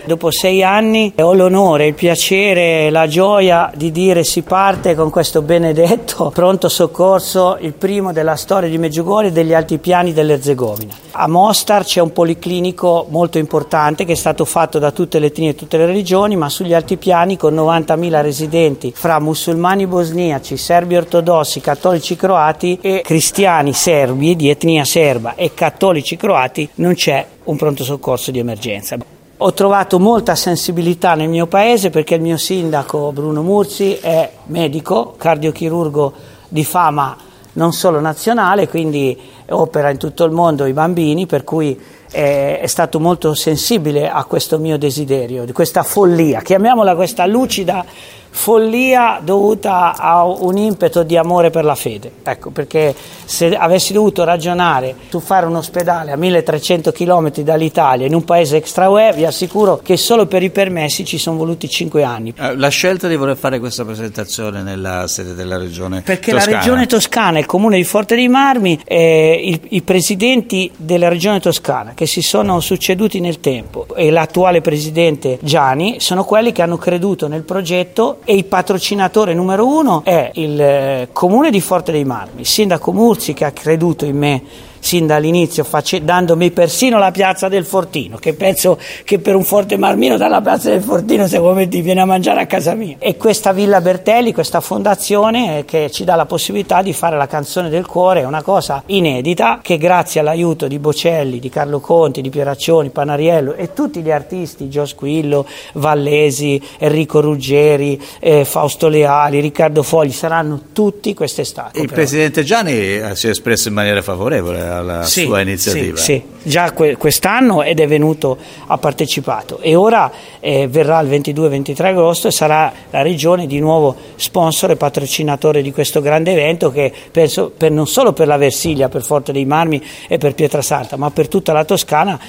Dopo 6 anni ho l'onore, il piacere, la gioia di dire si parte con questo benedetto pronto soccorso, il primo della storia di Medjugorje e degli altipiani dell'Erzegovina. A Mostar c'è un policlinico molto importante che è stato fatto da tutte le etnie e tutte le religioni, ma sugli altipiani con 90.000 residenti fra musulmani bosniaci, serbi ortodossi, cattolici croati e cristiani serbi di etnia serba e cattolici croati non c'è un pronto soccorso di emergenza. Ho trovato molta sensibilità nel mio paese perché il mio sindaco Bruno Murzi è medico, cardiochirurgo di fama non solo nazionale, quindi opera in tutto il mondo i bambini, per cui è stato molto sensibile a questo mio desiderio, di questa follia, chiamiamola questa lucida follia dovuta a un impeto di amore per la fede. Ecco, perché se avessi dovuto ragionare su fare un ospedale a 1300 km dall'Italia in un paese extra UE, vi assicuro che solo per i permessi ci sono voluti 5 anni. La scelta di voler fare questa presentazione nella sede della regione perché toscana. La regione toscana, il comune di Forte dei Marmi, i presidenti della regione toscana che si sono succeduti nel tempo e l'attuale presidente Gianni sono quelli che hanno creduto nel progetto, e il patrocinatore numero 1 è il comune di Forte dei Marmi, il sindaco Murzi, che ha creduto in me sin dall'inizio, dandomi persino la piazza del Fortino, che penso che per un forte marmino dalla piazza del Fortino secondo me ti viene a mangiare a casa mia. E questa Villa Bertelli, questa fondazione che ci dà la possibilità di fare la canzone del cuore, è una cosa inedita che grazie all'aiuto di Bocelli, di Carlo Conti, di Pieraccioni, Panariello e tutti gli artisti, Gio Squillo, Vallesi, Enrico Ruggeri, Fausto Leali, Riccardo Fogli, saranno tutti quest'estate. Il presidente Gianni si è espresso in maniera favorevole alla sua iniziativa. Sì, già quest'anno ha partecipato e ora verrà il 22-23 agosto e sarà la regione di nuovo sponsor e patrocinatore di questo grande evento che penso non solo per la Versilia, per Forte dei Marmi e per Pietrasanta, ma per tutta la Toscana.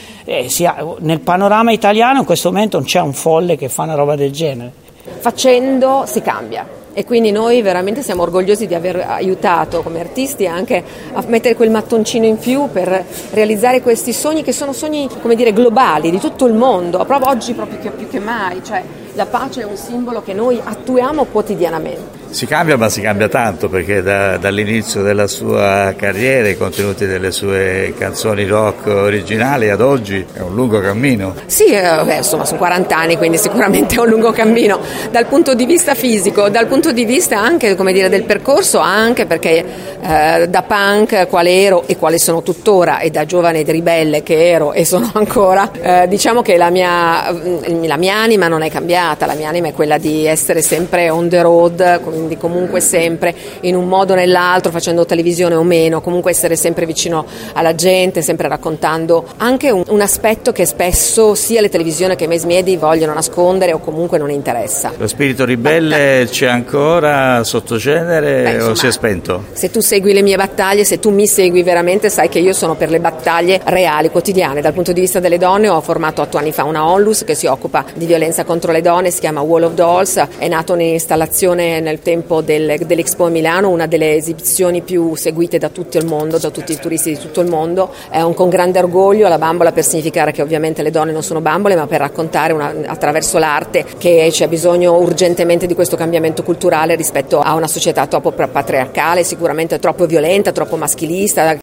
Nel panorama italiano in questo momento non c'è un folle che fa una roba del genere. Facendo si cambia. E quindi noi veramente siamo orgogliosi di aver aiutato come artisti anche a mettere quel mattoncino in più per realizzare questi sogni che sono sogni, come dire, globali, di tutto il mondo, proprio oggi più che mai, cioè la pace è un simbolo che noi attuiamo quotidianamente. Si cambia, ma si cambia tanto, perché dall'inizio della sua carriera, i contenuti delle sue canzoni rock originali ad oggi è un lungo cammino. Sì, insomma sono 40 anni, quindi sicuramente è un lungo cammino dal punto di vista fisico, dal punto di vista anche, come dire, del percorso, anche perché da punk quale ero e quale sono tuttora, e da giovane ribelle che ero e sono ancora, diciamo che la mia anima non è cambiata, la mia anima è quella di essere sempre on the road, quindi comunque sempre in un modo o nell'altro, facendo televisione o meno, comunque essere sempre vicino alla gente, sempre raccontando anche un aspetto che spesso sia le televisioni che i mass media vogliono nascondere o comunque non interessa. Lo spirito ribelle c'è ancora sotto genere? Insomma, o si è spento? Se tu segui le mie battaglie, se tu mi segui veramente, sai che io sono per le battaglie reali, quotidiane. Dal punto di vista delle donne ho formato 8 anni fa una onlus che si occupa di violenza contro le donne, si chiama Wall of Dolls, è nato un'installazione nel tempo dell'Expo a Milano, una delle esibizioni più seguite da tutto il mondo, da tutti i turisti di tutto il mondo, con grande orgoglio la bambola, per significare che ovviamente le donne non sono bambole, ma per raccontare attraverso l'arte che c'è bisogno urgentemente di questo cambiamento culturale rispetto a una società troppo patriarcale, sicuramente troppo violenta, troppo maschilista,